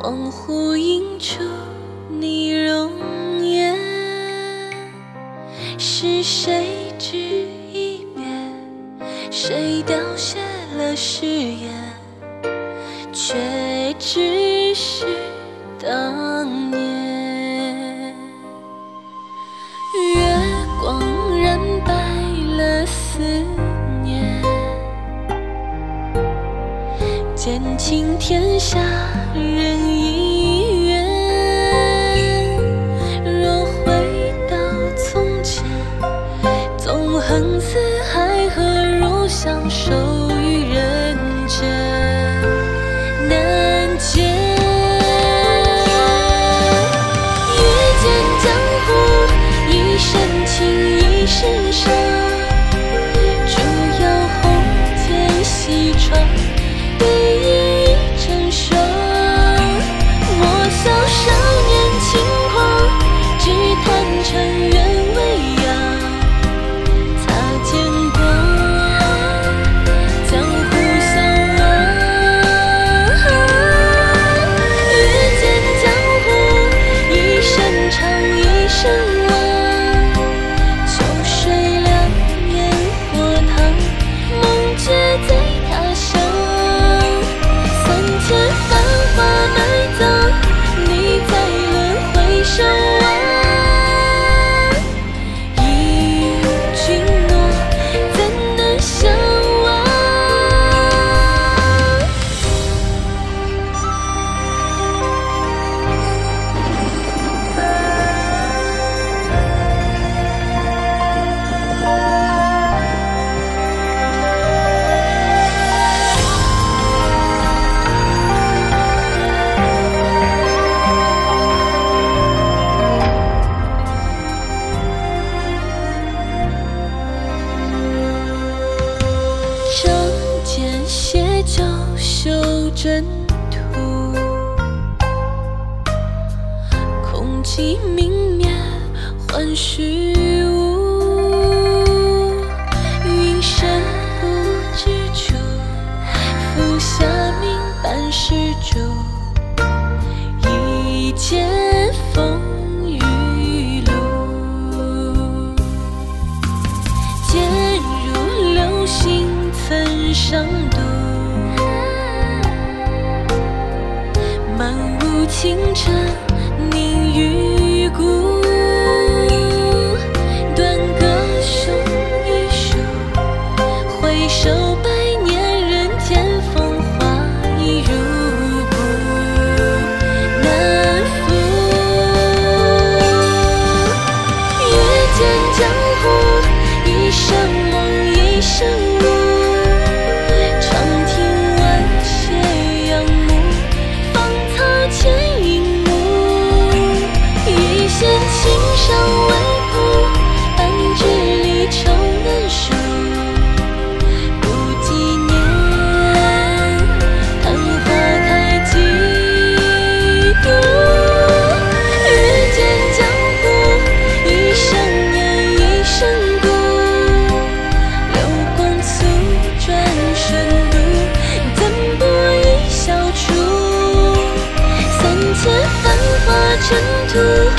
恍惚映出你容颜，是谁执一别？谁凋谢了誓言？却只是当年。月光染白了思念，见尽天下人已远。若回到从前，纵横四海，何如相守于人间？难见。越见江湖，一身情，一身伤。烛摇红笺西窗，对影已成双。莫笑少年轻狂，只叹尘缘未央。擦肩光，江湖相望。越见江湖，一身长，一身亡。秋水两眼火烫，梦觉在他乡。3千繁华埋葬，你在轮回守望。一句诺，怎能相忘？仗剑携酒修真途，空寂明灭换虚无。云深不知处，浮霞明半世主。一剑风雨路，剑如流星曾上渡。漫无情尘，凝于骨。断歌书一书，回首百年，人间风华已入骨。难负。越见江湖，一生梦，一生路。长亭晚斜阳暮，芳草浅影暮。一线青山未卜，半支离愁难书。不及年，昙花开几度。越见江湖，一生念，一生故。流光速转瞬渡，怎不一笑处？3千繁华尘土。